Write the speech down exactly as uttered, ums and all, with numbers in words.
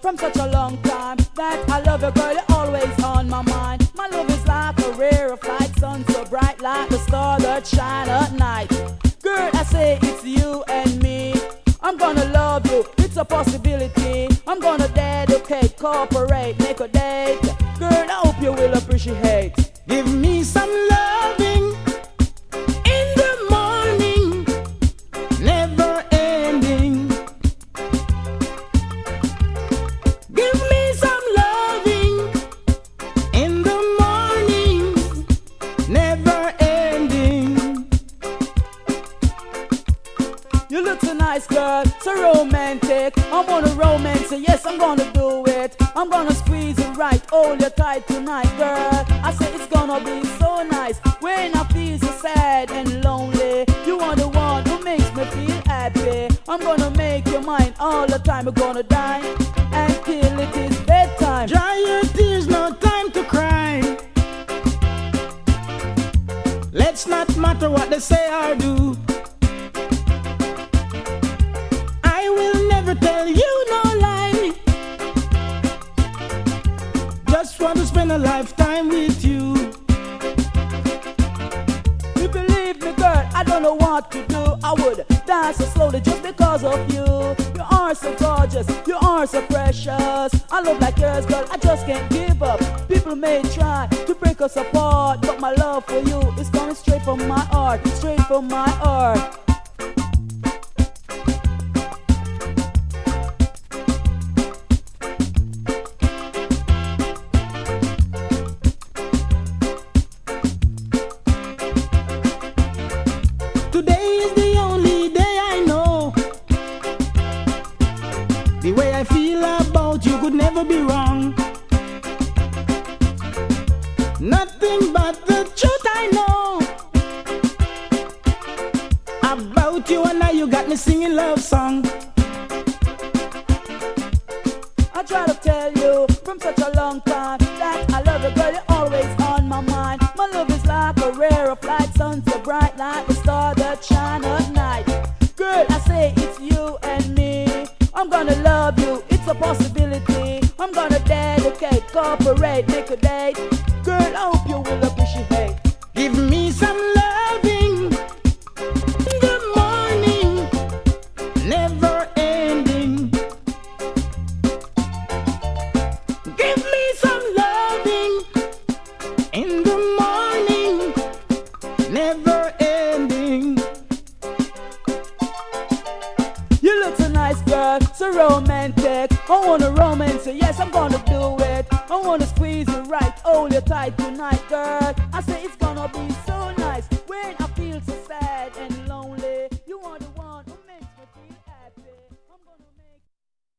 from such a long time that I love you, girl, you're always on my mind. My love is like a rarefied sun, so bright like the star that shine at night. Girl, I say it's you and me. I'm gonna love you, it's a possibility. I'm gonna dedicate, cooperate, make a date. Girl, I hope you will appreciate. Give me some loving in the morning, never ending. Give me some loving in the morning, never ending. You look so nice, girl, so romantic. I'm gonna romance it, yes, I'm gonna do it. I'm gonna squeeze it right, hold you tight tonight, girl. I say it's gonna be so nice when I feel so sad and lonely. You are the one who makes me feel happy. I'm gonna make you mine all the time. We're gonna dine until it is bedtime. Dry your tears, no time to cry. Let's not matter what they say or do. I will never tell you no lie. Just want to spend a lifetime with you. You believe me, girl, I don't know what to do. I would dance so slowly just because of you. You are so gorgeous, you are so precious. I love like yours, girl, I just can't give up. People may try to break us apart, but my love for you is coming straight from my heart, straight from my heart. Today is the only day I know. The way I feel about you could never be wrong. Nothing but the truth I know about you, and now you got me singing love song. I try to tell you from such a long time that I love you, girl, you're always on my mind. My love is like a rarefied sun, so bright like the star that shine at night. Girl, I say it's you and me. I'm gonna love you, it's a possibility. I'm gonna dedicate, cooperate, make a date. Girl, I hope you will appreciate. Give me some loving in the morning, never ending. Give me some loving in the morning, never ending. You look so nice, girl, so romantic. I wanna romance it, yes, I'm gonna do it. I wanna squeeze you right, hold you tight tonight, girl.